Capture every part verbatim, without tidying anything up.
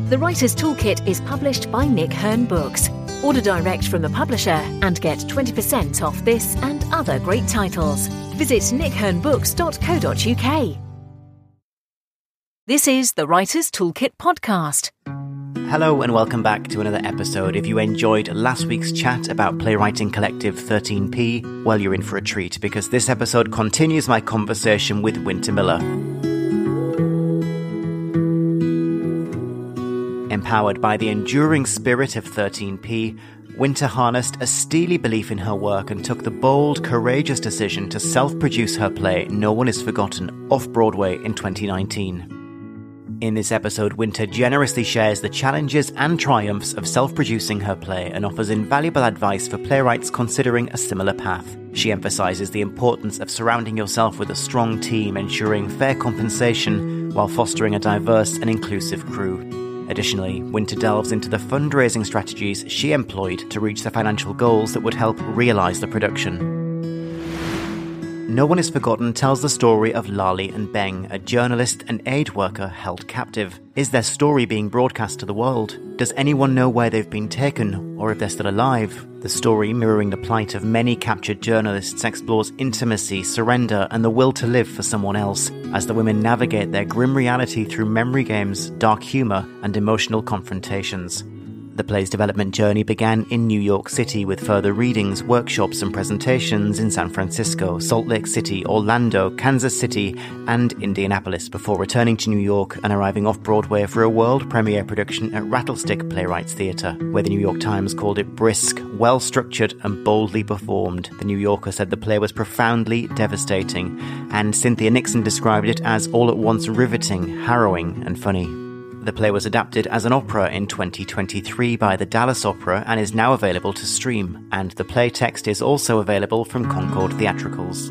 The Writer's Toolkit is published by Nick Hern Books. Order direct from the publisher and get twenty percent off this and other great titles. Visit nick hern books dot co dot uk. This is the Writer's Toolkit podcast. Hello and welcome back to another episode. If you enjoyed last week's chat about playwriting collective thirteen p, well, you're in for a treat because this episode continues my conversation with Winter Miller. Empowered by the enduring spirit of thirteen p, Winter harnessed a steely belief in her work and took the bold, courageous decision to self-produce her play No One Is Forgotten off-Broadway in twenty nineteen. In this episode, Winter generously shares the challenges and triumphs of self-producing her play and offers invaluable advice for playwrights considering a similar path. She emphasizes the importance of surrounding yourself with a strong team, ensuring fair compensation while fostering a diverse and inclusive crew. Additionally, Winter delves into the fundraising strategies she employed to reach the financial goals that would help realize the production. No One Is Forgotten tells the story of Lali and Beng, a journalist and aid worker held captive. Is their story being broadcast to the world? Does anyone know where they've been taken, or if they're still alive? The story, mirroring the plight of many captured journalists, explores intimacy, surrender, and the will to live for someone else, as the women navigate their grim reality through memory games, dark humour, and emotional confrontations. The play's development journey began in New York City with further readings, workshops and presentations in San Francisco, Salt Lake City, Orlando, Kansas City and Indianapolis before returning to New York and arriving off-Broadway for a world premiere production at Rattlestick Playwrights Theatre, where the New York Times called it brisk, well-structured and boldly performed. The New Yorker said the play was profoundly devastating, and Cynthia Nixon described it as all at once riveting, harrowing and funny. The play was adapted as an opera in twenty twenty-three by the Dallas Opera and is now available to stream. And the play text is also available from Concord Theatricals.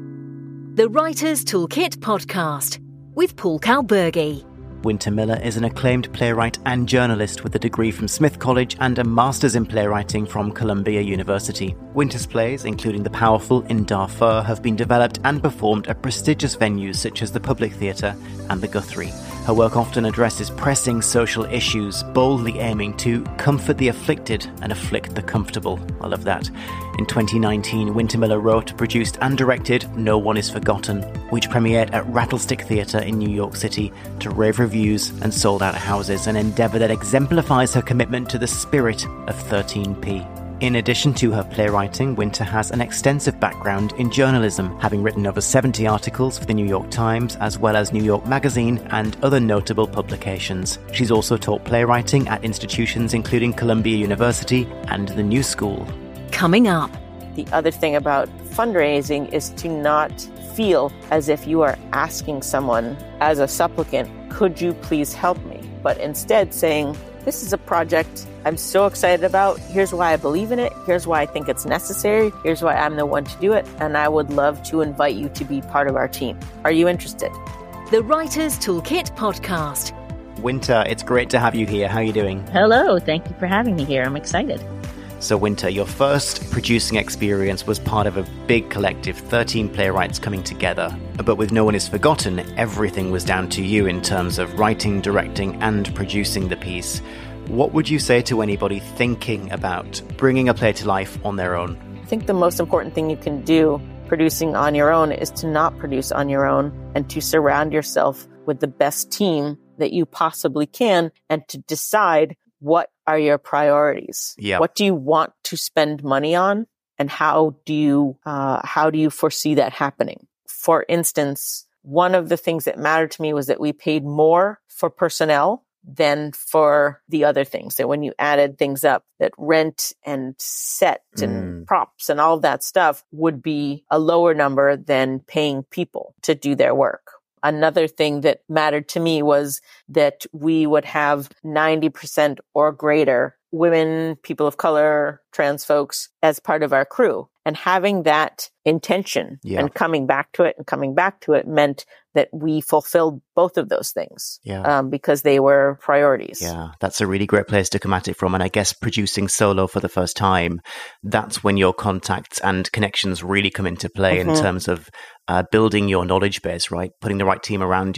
The Writer's Toolkit podcast with Paul Kalburgi. Winter Miller is an acclaimed playwright and journalist with a degree from Smith College and a master's in playwriting from Columbia University. Winter's plays, including the powerful In Darfur, have been developed and performed at prestigious venues such as the Public Theatre and the Guthrie. Her work often addresses pressing social issues, boldly aiming to comfort the afflicted and afflict the comfortable. I love that. In twenty nineteen, Winter Miller wrote, produced and directed No One Is Forgotten, which premiered at Rattlestick Theatre in New York City to rave reviews and sold out houses, an endeavour that exemplifies her commitment to the spirit of thirteen p. In addition to her playwriting, Winter has an extensive background in journalism, having written over seventy articles for the New York Times, as well as New York Magazine and other notable publications. She's also taught playwriting at institutions including Columbia University and the New School. Coming up. The other thing about fundraising is to not feel as if you are asking someone as a supplicant, could you please help me? But instead saying, this is a project I'm so excited about. Here's why I believe in it. Here's why I think it's necessary. Here's why I'm the one to do it. And I would love to invite you to be part of our team. Are you interested? The Writer's Toolkit podcast. Winter, it's great to have you here. How are you doing? Hello. Thank you for having me here. I'm excited. So Winter, your first producing experience was part of a big collective, thirteen playwrights coming together. But with No One Is Forgotten, everything was down to you in terms of writing, directing, and producing the piece. What would you say to anybody thinking about bringing a play to life on their own? I think the most important thing you can do producing on your own is to not produce on your own and to surround yourself with the best team that you possibly can and to decide what are your priorities? Yeah. What do you want to spend money on? And how do you, uh, how do you foresee that happening? For instance, one of the things that mattered to me was that we paid more for personnel than for the other things. That when you added things up, that rent and set and mm. props and all of that stuff would be a lower number than paying people to do their work. Another thing that mattered to me was that we would have ninety percent or greater women, people of color, trans folks as part of our crew. And having that intention yeah. and coming back to it and coming back to it meant that we fulfilled both of those things yeah. um, because they were priorities. Yeah, that's a really great place to come at it from. And I guess producing solo for the first time, that's when your contacts and connections really come into play mm-hmm. in terms of uh, building your knowledge base, right? Putting the right team around you.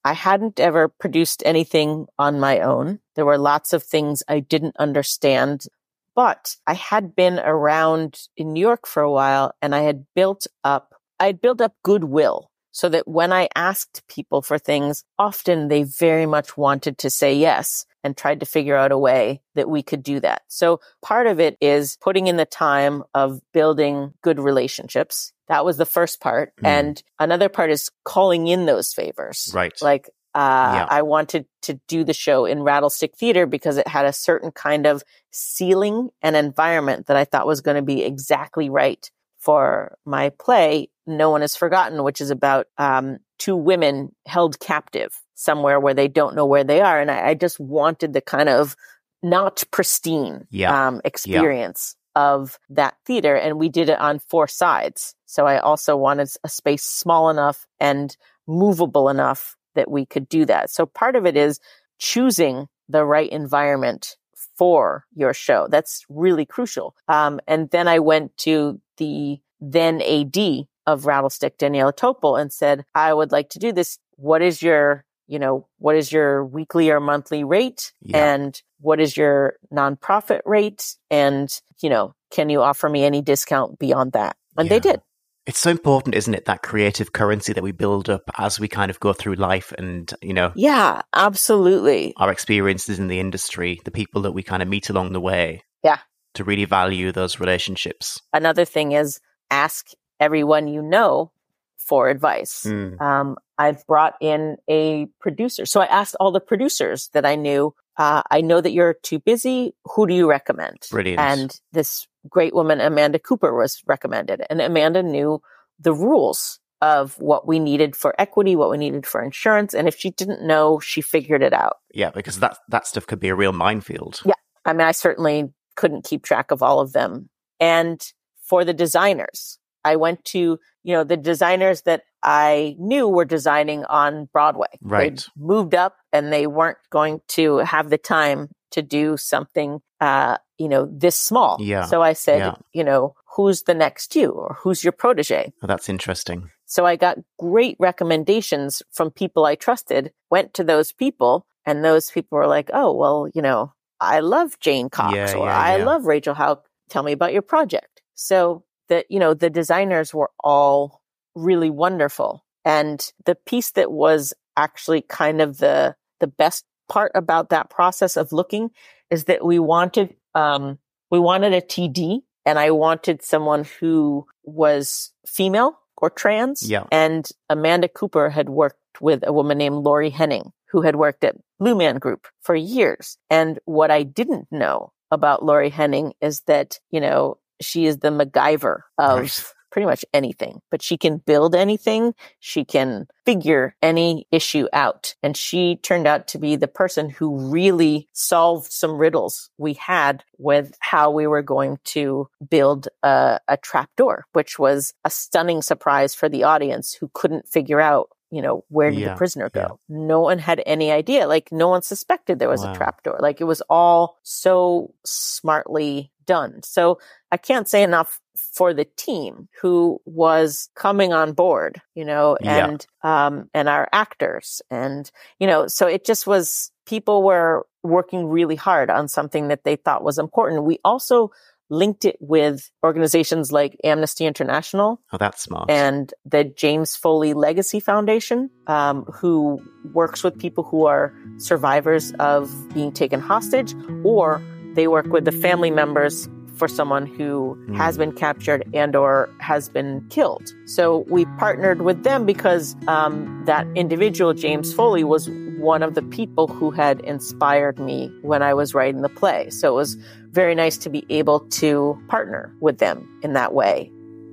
I hadn't ever produced anything on my own. There were lots of things I didn't understand, but I had been around in New York for a while and I had built up, I had built up goodwill so that when I asked people for things, often they very much wanted to say yes and tried to figure out a way that we could do that. So part of it is putting in the time of building good relationships. That was the first part. Mm. And another part is calling in those favors. Right. Like, uh, yeah. I wanted to do the show in Rattlestick Theater because it had a certain kind of ceiling and environment that I thought was going to be exactly right for my play, No One Is Forgotten, which is about um, two women held captive somewhere where they don't know where they are. And I, I just wanted the kind of not pristine yeah. um, experience yeah. of that theater. And we did it on four sides. So I also wanted a space small enough and movable enough that we could do that. So part of it is choosing the right environment for your show. That's really crucial. Um, and then I went to the then A D of Rattlestick, Daniela Topol, and said, I would like to do this. What is your, you know, what is your weekly or monthly rate? Yeah. And what is your nonprofit rate? And, you know, can you offer me any discount beyond that? And yeah. they did. It's so important, isn't it? That creative currency that we build up as we kind of go through life and, you know. Yeah, absolutely. Our experiences in the industry, the people that we kind of meet along the way. Yeah. To really value those relationships. Another thing is ask everyone you know for advice. Mm. Um, I've brought in a producer. So I asked all the producers that I knew, uh, I know that you're too busy. Who do you recommend? Brilliant. And this great woman, Amanda Cooper, was recommended. And Amanda knew the rules of what we needed for equity, what we needed for insurance. And if she didn't know, she figured it out. Yeah, because that, that stuff could be a real minefield. Yeah. I mean, I certainly couldn't keep track of all of them. And for the designers, I went to, you know, the designers that I knew were designing on Broadway. Right. They moved up and they weren't going to have the time to do something, uh, you know, this small. Yeah. So I said, yeah. you know, who's the next you or who's your protege? Oh, that's interesting. So I got great recommendations from people I trusted, went to those people, and those people were like, oh, well, you know, I love Jane Cox yeah, or yeah, I yeah. love Rachel Howe. Tell me about your project. So that, you know, the designers were all really wonderful. And the piece that was actually kind of the, the best part about that process of looking is that we wanted, um, we wanted a T D and I wanted someone who was female or trans. Yeah. And Amanda Cooper had worked with a woman named Lori Henning, who had worked at Blue Man Group for years. And what I didn't know about Lori Henning is that, you know, she is the MacGyver of right. pretty much anything, but she can build anything. She can figure any issue out. And she turned out to be the person who really solved some riddles we had with how we were going to build a, a trapdoor, which was a stunning surprise for the audience who couldn't figure out, you know, where did yeah, the prisoner go? yeah. No one had any idea. Like, no one suspected there was wow. a trapdoor. Like, it was all so smartly done. So I can't say enough for the team who was coming on board, you know, and, yeah. um, and our actors. And, you know, so it just was, people were working really hard on something that they thought was important. We also linked it with organizations like Amnesty International. Oh, that's smart. And the James Foley Legacy Foundation, um, who works with people who are survivors of being taken hostage, or they work with the family members for someone who mm. has been captured and or has been killed. So we partnered with them because um, that individual, James Foley, was one of the people who had inspired me when I was writing the play. So it was very nice to be able to partner with them in that way.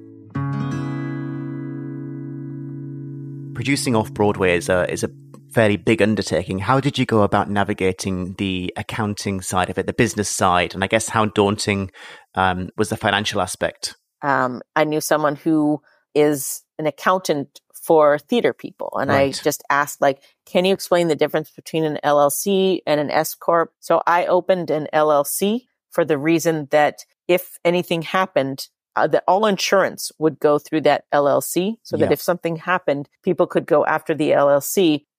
Producing off-Broadway is a, is a fairly big undertaking. How did you go about navigating the accounting side of it, the business side? And I guess how daunting um, was the financial aspect? Um, I knew someone who is an accountant for theater people. And right. I just asked, like, can you explain the difference between an L L C and an S Corp? So I opened an L L C for the reason that if anything happened, uh, that all insurance would go through that L L C. So that yeah. if something happened, people could go after the L L C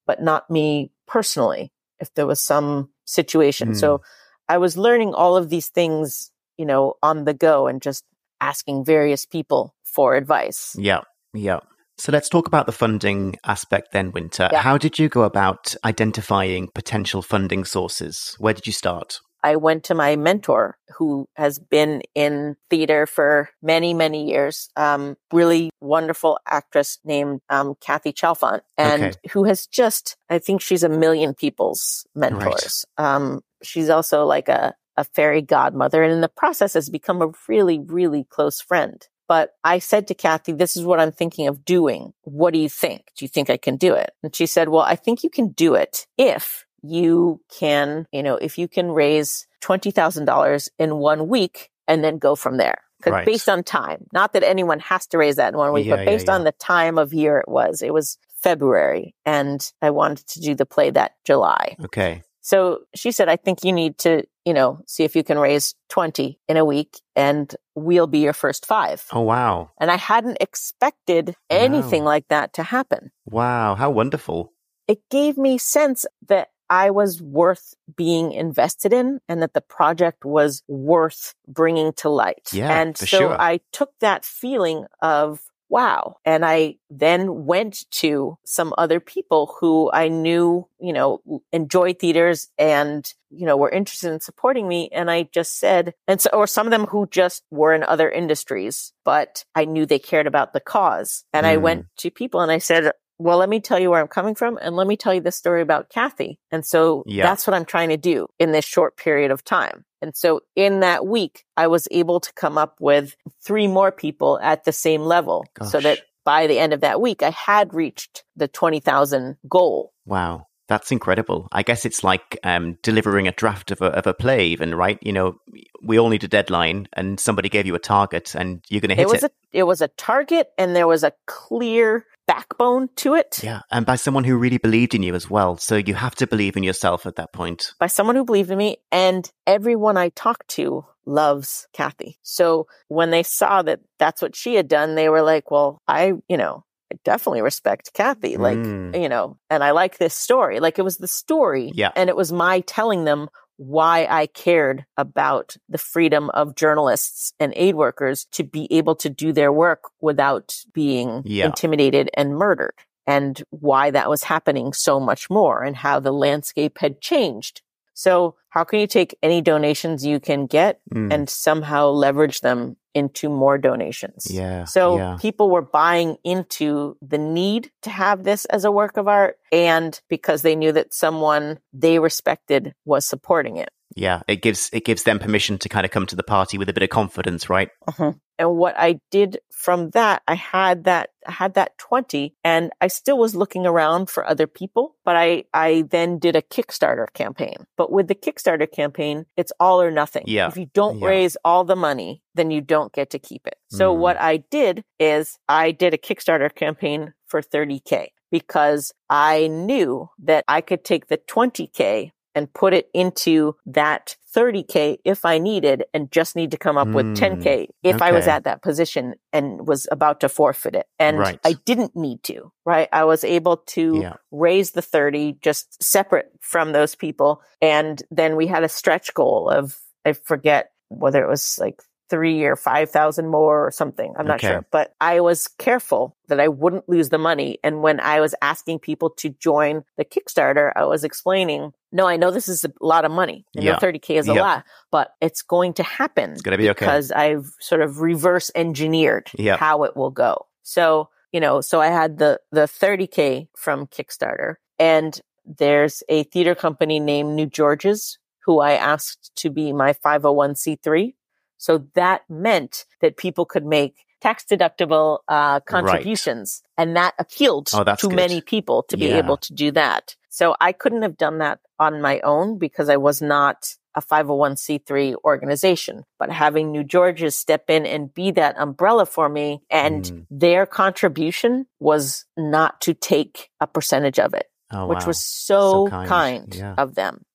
but not me personally, if there was some situation. Mm. So I was learning all of these things, you know, on the go and just asking various people for advice. Yeah, yeah. So let's talk about the funding aspect then, Winter. Yeah. How did you go about identifying potential funding sources? Where did you start? I went to my mentor, who has been in theater for many, many years, um, really wonderful actress named um, Kathy Chalfant, and okay. who has just, I think she's a million people's mentors. Right. Um, she's also like a, a fairy godmother, and in the process has become a really, really close friend. But I said to Kathy, this is what I'm thinking of doing. What do you think? Do you think I can do it? And she said, well, I think you can do it if you can, you know, if you can raise twenty thousand dollars in one week and then go from there. Because right. based on time, not that anyone has to raise that in one week, yeah, but based yeah, yeah. on the time of year it was, it was February, and I wanted to do the play that July. Okay. So she said, I think you need to, you know, see if you can raise twenty in a week and we'll be your first five. Oh, wow. And I hadn't expected anything wow. like that to happen. Wow. How wonderful. It gave me sense that I was worth being invested in and that the project was worth bringing to light. Yeah, and for so sure. I took that feeling of, wow. And I then went to some other people who I knew, you know, enjoyed theaters and, you know, were interested in supporting me. And I just said, and so, or some of them who just were in other industries, but I knew they cared about the cause. And mm. I went to people and I said, well, let me tell you where I'm coming from, and let me tell you this story about Kathy. And so yeah. that's what I'm trying to do in this short period of time. And so in that week, I was able to come up with three more people at the same level. Gosh. So that by the end of that week, I had reached the twenty thousand goal. Wow. That's incredible. I guess it's like um, delivering a draft of a, of a play even, right? You know, we all need a deadline and somebody gave you a target and you're going to hit it. Was it. A, it was a target and there was a clear backbone to it. Yeah. And by someone who really believed in you as well. So you have to believe in yourself at that point. By someone who believed in me, and everyone I talked to loves Kathy. So when they saw that that's what she had done, they were like, well, I, you know, I definitely respect Kathy. Like, mm. you know, and I like this story. Like it was the story. Yeah. And it was my telling them why I cared about the freedom of journalists and aid workers to be able to do their work without being yeah. intimidated and murdered, and why that was happening so much more and how the landscape had changed. So how can you take any donations you can get mm. and somehow leverage them into more donations? Yeah. So yeah. people were buying into the need to have this as a work of art, and because they knew that someone they respected was supporting it. Yeah. It gives, it gives them permission to kind of come to the party with a bit of confidence, right? Uh-huh. And what I did from that, I had that, I had that twenty, and I still was looking around for other people, but I, I then did a Kickstarter campaign. But with the Kickstarter campaign, it's all or nothing. Yeah. If you don't yeah. raise all the money, then you don't get to keep it. So mm. what I did is I did a Kickstarter campaign for thirty K because I knew that I could take the twenty K and put it into that thirty K if I needed, and just need to come up mm, with ten K if okay. I was at that position and was about to forfeit it. And right. I didn't need to, right? I was able to yeah. raise the thirty just separate from those people. And then we had a stretch goal of, I forget whether it was like three or five thousand more or something. I'm not okay. sure, but I was careful that I wouldn't lose the money. And when I was asking people to join the Kickstarter, I was explaining, no, I know this is a lot of money. I know yeah. thirty K is a yeah. lot, but it's going to happen. It's going to be okay. Because I've sort of reverse engineered yeah. how it will go. So, you know, so I had the, the thirty K from Kickstarter, and there's a theater company named New George's who I asked to be my five oh one c three. So that meant that people could make tax deductible uh, contributions. Right. And that appealed oh, to good. many people to be yeah. able to do that. So I couldn't have done that on my own because I was not a five oh one c three organization. But having New George's step in and be that umbrella for me, and mm. their contribution was not to take a percentage of it, oh, which wow. was so, so kind, kind yeah. of them.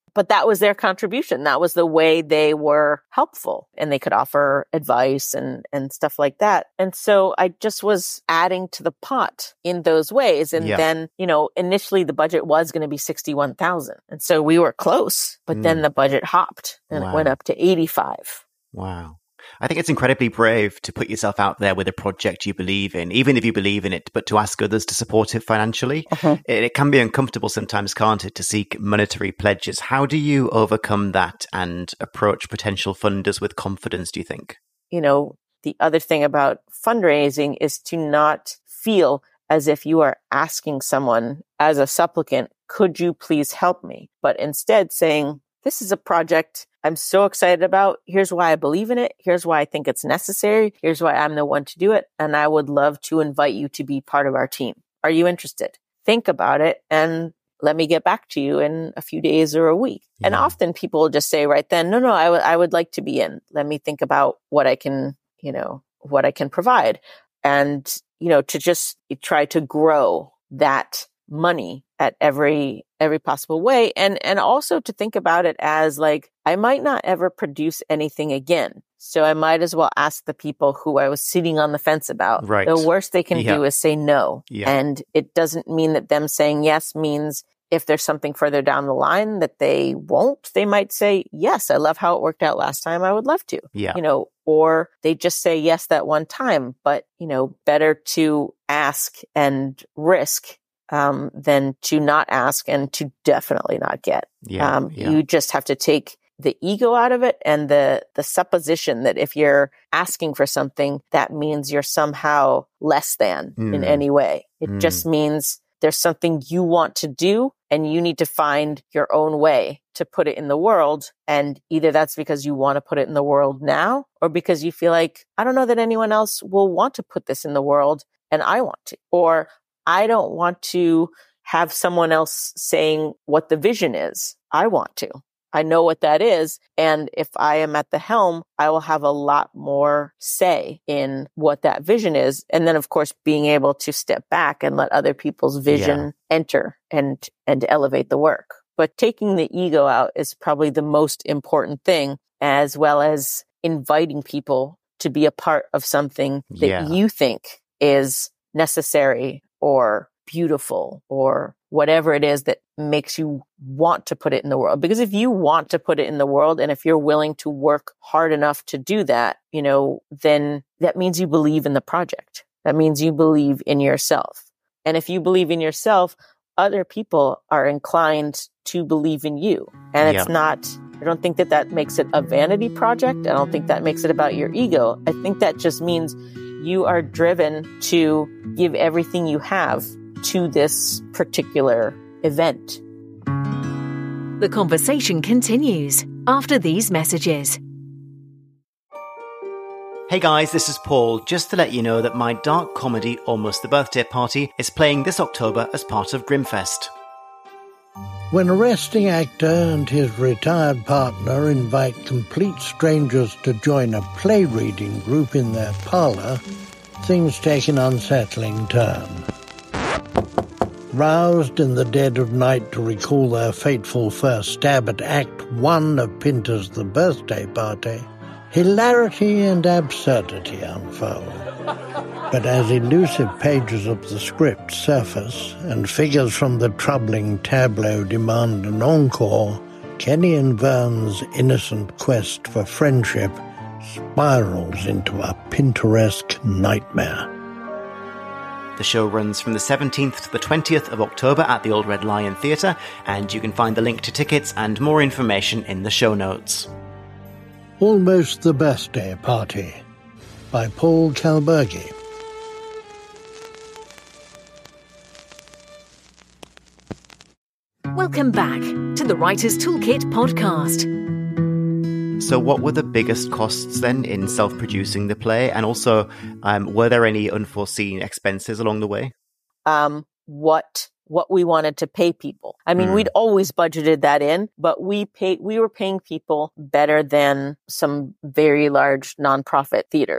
but that was their contribution. That was the way they were helpful, and they could offer advice and, and stuff like that. And so I just was adding to the pot in those ways. And yeah. then, you know, initially the budget was going to be sixty-one thousand. And so we were close, but mm. then the budget hopped and wow. it went up to eighty-five. Wow. I think it's incredibly brave to put yourself out there with a project you believe in, even if you believe in it, but to ask others to support it financially. Uh-huh. It, it can be uncomfortable sometimes, can't it, to seek monetary pledges. How do you overcome that and approach potential funders with confidence, do you think? You know, the other thing about fundraising is to not feel as if you are asking someone as a supplicant, could you please help me? But instead saying, this is a project I'm so excited about. Here's why I believe in it. Here's why I think it's necessary. Here's why I'm the one to do it. And I would love to invite you to be part of our team. Are you interested? Think about it and let me get back to you in a few days or a week. Yeah. And often people will just say right then, no, no, I, w- I would like to be in. Let me think about what I can, you know, what I can provide. And, you know, to just try to grow that money at every every possible way, and and also to think about it as like, I might not ever produce anything again, so I might as well ask the people who I was sitting on the fence about. Right. The worst they can yeah. do is say no. Yeah. And it doesn't mean that them saying yes means if there's something further down the line that they won't, they might say, yes, I love how it worked out last time. I would love to, yeah. you know, or they just say yes that one time, but, you know, better to ask and risk Um, than to not ask and to definitely not get. Yeah, um, yeah. You just have to take the ego out of it and the the supposition that if you're asking for something, that means you're somehow less than mm. in any way. It mm. just means there's something you want to do and you need to find your own way to put it in the world. And either that's because you want to put it in the world now, or because you feel like, I don't know that anyone else will want to put this in the world and I want to, or I don't want to have someone else saying what the vision is. I want to. I know what that is. And if I am at the helm, I will have a lot more say in what that vision is. And then, of course, being able to step back and let other people's vision yeah. enter and, and elevate the work. But taking the ego out is probably the most important thing, as well as inviting people to be a part of something that yeah. you think is necessary or beautiful or whatever it is that makes you want to put it in the world. Because if you want to put it in the world and if you're willing to work hard enough to do that, you know, then that means you believe in the project. That means you believe in yourself. And if you believe in yourself, other people are inclined to believe in you. And it's yeah. not, I don't think that that makes it a vanity project. I don't think that makes it about your ego. I think that just means you are driven to give everything you have to this particular event. The conversation continues after these messages. Hey guys, this is Paul. Just to let you know that my dark comedy Almost the Birthday Party is playing this October as part of Grimfest. When a resting actor and his retired partner invite complete strangers to join a play reading group in their parlour, things take an unsettling turn. Roused in the dead of night to recall their fateful first stab at Act One of Pinter's The Birthday Party, hilarity and absurdity unfold. But as elusive pages of the script surface and figures from the troubling tableau demand an encore, Kenny and Vern's innocent quest for friendship spirals into a Pinteresque nightmare. The show runs from the seventeenth to the twentieth of October at the Old Red Lion Theatre, and you can find the link to tickets and more information in the show notes. Almost the Birthday Party by Paul Kalburgi. Welcome back to the Writer's Toolkit podcast. So what were the biggest costs then in self-producing the play? And also, um, were there any unforeseen expenses along the way? Um, what what we wanted to pay people. I mean, mm. we'd always budgeted that in, but we paid we were paying people better than some very large nonprofit theaters.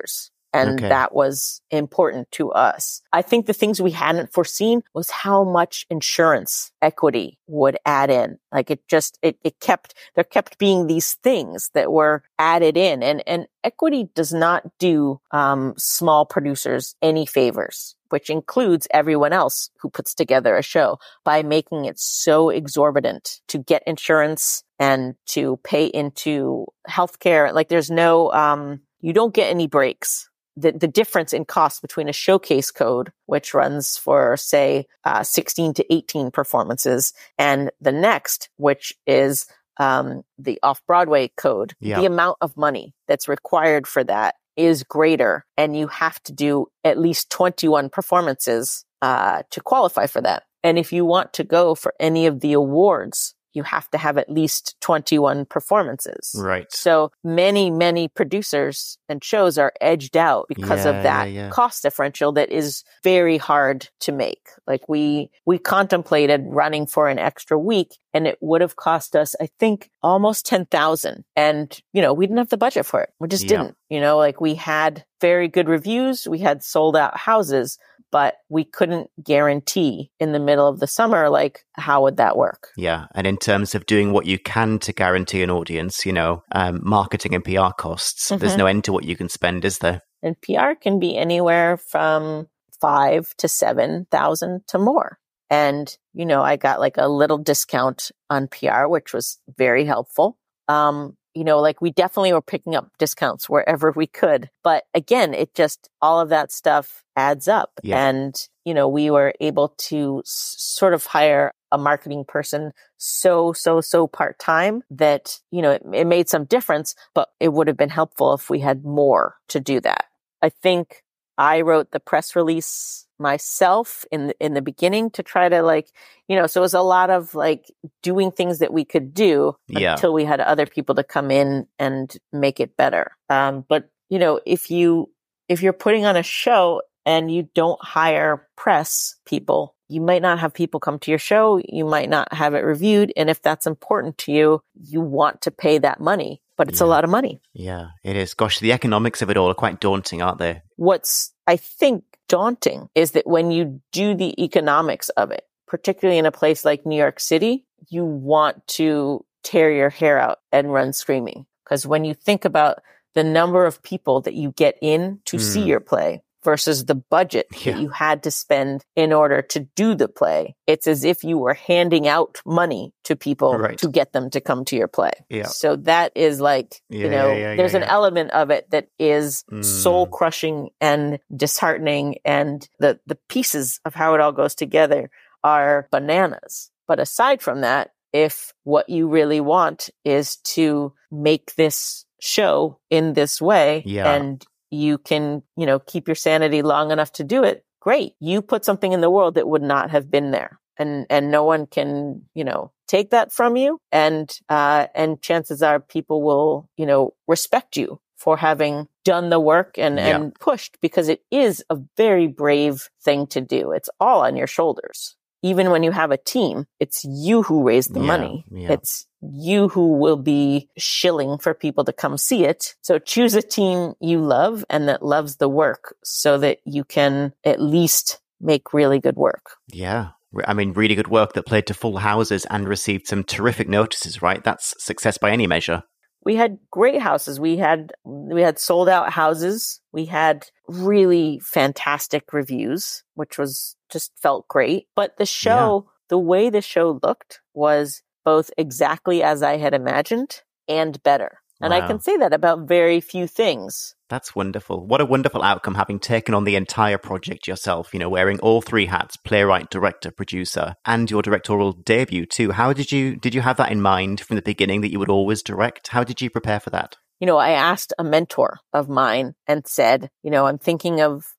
And Okay. that was important to us. I think the things we hadn't foreseen was how much insurance equity would add in. Like it just, it, it kept, there kept being these things that were added in. And, and equity does not do um, small producers any favors, which includes everyone else who puts together a show, by making it so exorbitant to get insurance and to pay into healthcare. Like there's no, um, you don't get any breaks. The, the difference in cost between a showcase code, which runs for, say, uh, sixteen to eighteen performances, and the next, which is um, the off-Broadway code, Yeah. the amount of money that's required for that is greater, and you have to do at least twenty-one performances uh, to qualify for that. And if you want to go for any of the awards, you have to have at least twenty-one performances. Right. So many, many producers and shows are edged out because Yeah, of that yeah, yeah. cost differential that is very hard to make. Like we, we contemplated running for an extra week, and it would have cost us, I think, almost ten thousand. And, you know, we didn't have the budget for it. We just Yeah. didn't, you know, like we had very good reviews. We had sold out houses, but we couldn't guarantee in the middle of the summer, like, how would that work? Yeah. And in terms of doing what you can to guarantee an audience, you know, um, marketing and P R costs, there's Mhm. no end to what you can spend, is there? And P R can be anywhere from five to seven thousand to more. And, you know, I got like a little discount on P R, which was very helpful. Um, you know, like we definitely were picking up discounts wherever we could. But again, it just, all of that stuff adds up. Yeah. And, you know, we were able to s- sort of hire a marketing person so, so, so part-time that, you know, it, it made some difference, but it would have been helpful if we had more to do that. I think I wrote the press release myself in the, in the beginning to try to like, you know, so it was a lot of like doing things that we could do Yeah. until we had other people to come in and make it better. Um, but you know, if you, if you're putting on a show and you don't hire press people, you might not have people come to your show. You might not have it reviewed. And if that's important to you, you want to pay that money, but it's Yeah. a lot of money. Yeah, it is. Gosh, the economics of it all are quite daunting, aren't they? What's, I think, daunting is that when you do the economics of it, particularly in a place like New York City, you want to tear your hair out and run screaming. Because when you think about the number of people that you get in to Mm. see your play versus the budget Yeah. that you had to spend in order to do the play, it's as if you were handing out money to people Right. to get them to come to your play. Yeah. So that is like, Yeah, you know, yeah, yeah, there's yeah, an yeah. element of it that is Mm. soul crushing and disheartening, and the, the pieces of how it all goes together are bananas. But aside from that, if what you really want is to make this show in this way, Yeah. and you can, you know, keep your sanity long enough to do it, great. You put something in the world that would not have been there. And, and no one can, you know, take that from you. And, uh, and chances are people will, you know, respect you for having done the work and, Yeah. and pushed, because it is a very brave thing to do. It's all on your shoulders. Even when you have a team, it's you who raised the Yeah, money. yeah. It's you who will be shilling for people to come see it. So choose a team you love and that loves the work so that you can at least make really good work. Yeah. Re- I mean, really good work that played to full houses and received some terrific notices, right? That's success by any measure. We had great houses. We had, we had sold out houses. We had really fantastic reviews, which was just felt great. But the show, the way the show looked was both exactly as I had imagined and better. And I Wow. can say that about very few things. That's wonderful. What a wonderful outcome, having taken on the entire project yourself, you know, wearing all three hats, playwright, director, producer, and your directorial debut too. How did you, did you have that in mind from the beginning that you would always direct? How did you prepare for that? You know, I asked a mentor of mine and said, you know, I'm thinking of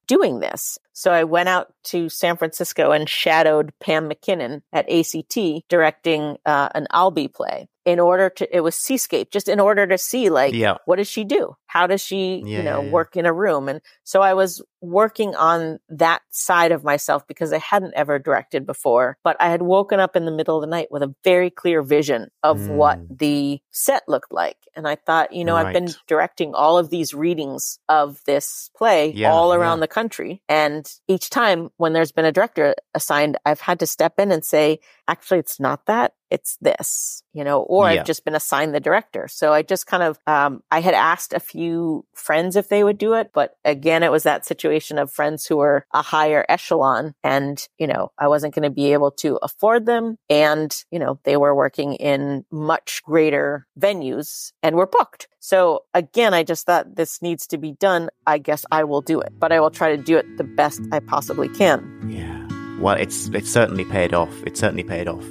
doing this. So I went out to San Francisco and shadowed Pam McKinnon at A C T directing uh, an Albee play. In order to, it was Seascape, just in order to see, like, yeah. what does she do? How does she, yeah, you know, yeah, yeah. work in a room? And so I was working on that side of myself because I hadn't ever directed before, but I had woken up in the middle of the night with a very clear vision of Mm. what the set looked like. And I thought, you know, I've been Right. directing all of these readings of this play Yeah, all around yeah. the country. And each time when there's been a director assigned, I've had to step in and say, actually, it's not that. It's this, you know, or Yeah. I've just been assigned the director. So I just kind of, um, I had asked a few friends if they would do it. But again, it was that situation of friends who were a higher echelon and, you know, I wasn't going to be able to afford them. And, you know, they were working in much greater venues and were booked. So again, I just thought this needs to be done. I guess I will do it, but I will try to do it the best I possibly can. Yeah. Well, it's it's certainly paid off. It's certainly paid off.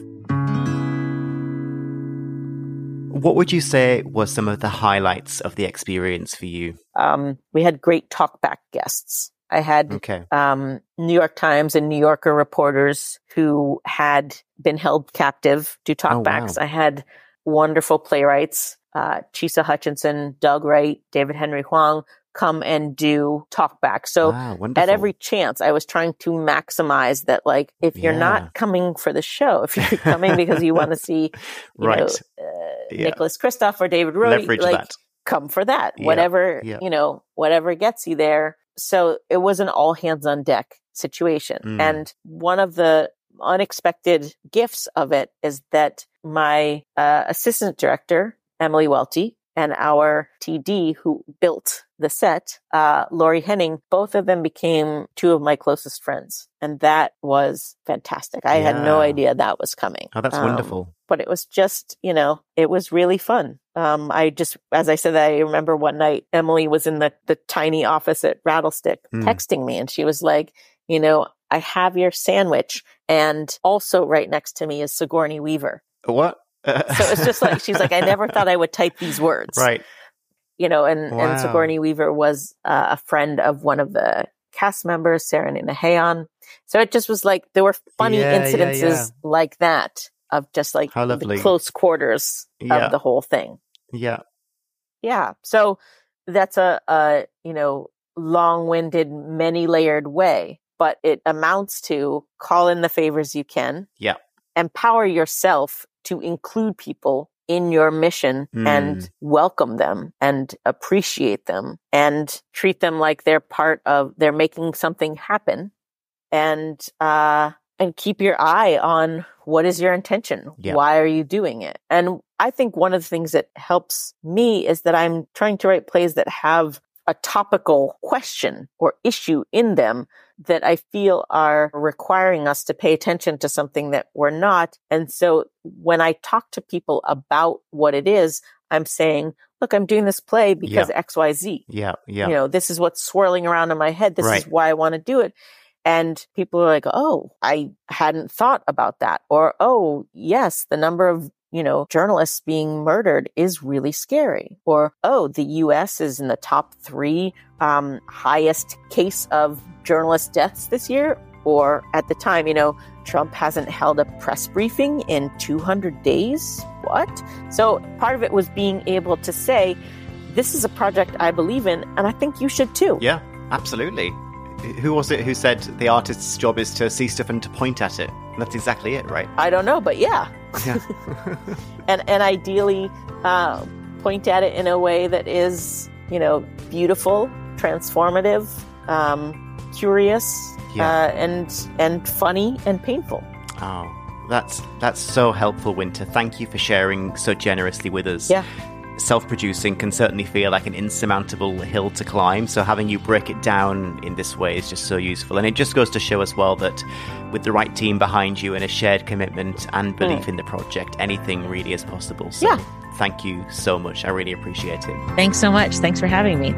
What would you say were some of the highlights of the experience for you? Um, we had great talkback guests. I had Okay. um, New York Times and New Yorker reporters who had been held captive do talkbacks. wow. I had wonderful playwrights, uh, Chisa Hutchinson, Doug Wright, David Henry Hwang, come and do talkback. So Wow, wonderful. at every chance, I was trying to maximize that, like, if you're Yeah. not coming for the show, if you're coming because you want to see, you Right. know, uh, Yeah. Nicholas Kristoff or David Rowe, Leverage like, that. come for that. Yeah, Whatever, yeah. you know, whatever gets you there. So it was an all hands on deck situation. Mm. And one of the unexpected gifts of it is that my uh, assistant director, Emily Welty, and our T D who built the set, uh, Laurie Henning, both of them became two of my closest friends. And that was fantastic. I had no Yeah. idea that was coming. Oh, that's Um, wonderful. But it was just, you know, it was really fun. Um, I just, as I said, I remember one night, Emily was in the, the tiny office at Rattlestick Mm. texting me, and she was like, you know, I have your sandwich. And also right next to me is Sigourney Weaver. What? So it's just like, she's like, I never thought I would type these words. Right. You know, and, Wow. and Sigourney Weaver was uh, a friend of one of the cast members, Sarah Nina Hayon. So it just was like, there were funny Yeah, yeah, incidences yeah. like that of just like How the lovely. close quarters Yeah. of the whole thing. Yeah. Yeah. So that's a, a, you know, long-winded, many-layered way, but it amounts to call in the favors you can. Yeah. Empower yourself to include people in your mission Mm. and welcome them and appreciate them and treat them like they're part of, they're making something happen. And, uh, and keep your eye on what is your intention? Yeah. Why are you doing it? And I think one of the things that helps me is that I'm trying to write plays that have a topical question or issue in them that I feel are requiring us to pay attention to something that we're not. And so when I talk to people about what it is, I'm saying, look, I'm doing this play because Yeah. X, Y, Z. Yeah. Yeah. You know, this is what's swirling around in my head. This Right. is why I want to do it. And people are like, oh, I hadn't thought about that. Or, oh, yes, the number of, you know, journalists being murdered is really scary. Or, oh, the U S is in the top three um, highest case of journalist deaths this year. Or at the time, you know, Trump hasn't held a press briefing in two hundred days. What? So part of it was being able to say, this is a project I believe in, and I think you should too. Yeah, absolutely. Who was it who said the artist's job is to see stuff and to point at it? That's exactly it, right? I don't know, but yeah. Yeah. and and ideally uh, point at it in a way that is, you know, beautiful, transformative, um, curious, Yeah. uh, and and funny and painful. Oh, that's that's so helpful, Winter. Thank you for sharing so generously with us. Yeah. Self-producing can certainly feel like an insurmountable hill to climb, so having you break it down in this way is just so useful. And it just goes to show as well that with the right team behind you and a shared commitment and belief Mm. in the project, anything really is possible. So Yeah. thank you so much. I really appreciate it. Thanks so much. Thanks for having me.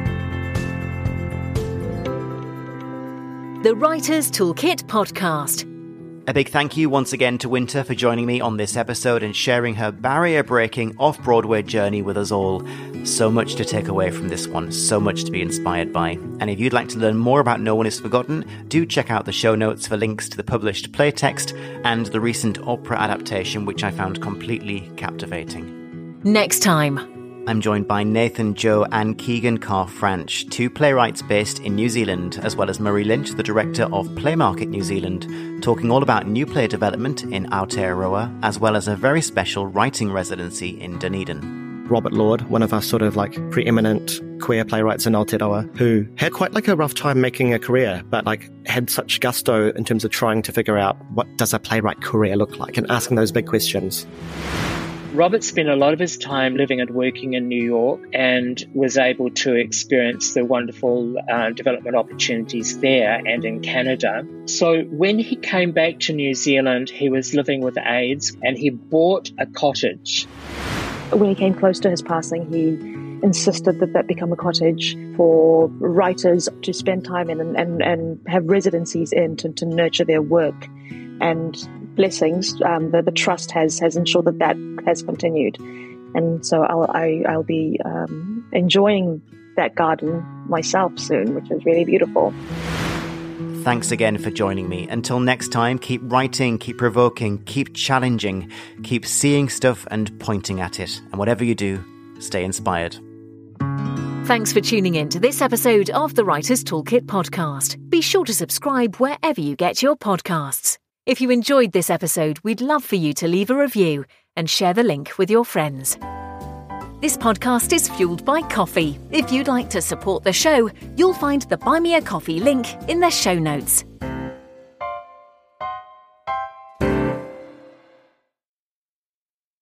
The Writer's Toolkit Podcast. A big thank you once again to Winter for joining me on this episode and sharing her barrier-breaking off-Broadway journey with us all. So much to take away from this one, so much to be inspired by. And if you'd like to learn more about No One Is Forgotten, do check out the show notes for links to the published playtext and the recent opera adaptation, which I found completely captivating. Next time. I'm joined by Nathan Joe and Keegan Carr-Franch, two playwrights based in New Zealand, as well as Murray Lynch, the director of Playmarket New Zealand, talking all about new play development in Aotearoa, as well as a very special writing residency in Dunedin. Robert Lord, one of our sort of like preeminent queer playwrights in Aotearoa, who had quite like a rough time making a career, but like had such gusto in terms of trying to figure out what does a playwright career look like and asking those big questions. Robert spent a lot of his time living and working in New York and was able to experience the wonderful uh, development opportunities there and in Canada. So when he came back to New Zealand, he was living with AIDS and he bought a cottage. When he came close to his passing, he insisted that that become a cottage for writers to spend time in and, and, and have residencies in to, to nurture their work. And blessings, um, the, the trust has has ensured that that has continued. And so I'll, I, I'll be um, enjoying that garden myself soon, which is really beautiful. Thanks again for joining me. Until next time, keep writing, keep provoking, keep challenging, keep seeing stuff and pointing at it. And whatever you do, stay inspired. Thanks for tuning in to this episode of the Writer's Toolkit podcast. Be sure to subscribe wherever you get your podcasts. If you enjoyed this episode, we'd love for you to leave a review and share the link with your friends. This podcast is fueled by coffee. If you'd like to support the show, you'll find the Buy Me a Coffee link in the show notes.